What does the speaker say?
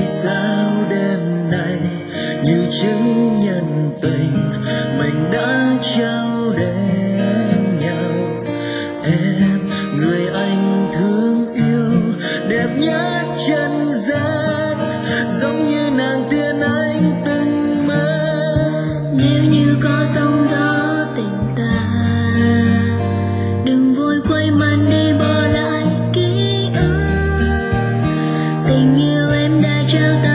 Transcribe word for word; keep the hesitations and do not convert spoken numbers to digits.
vì sao đêm nay như chứng nhân tình mình đã trao đến nhau. Em người anh thương yêu đẹp nhất trần gian, giống như nàng tiên anh từng mơ. Nếu như có sóng gió tình ta, đừng vội quay mặt đi bỏ lại ký ức tình yêu em đã trao ta.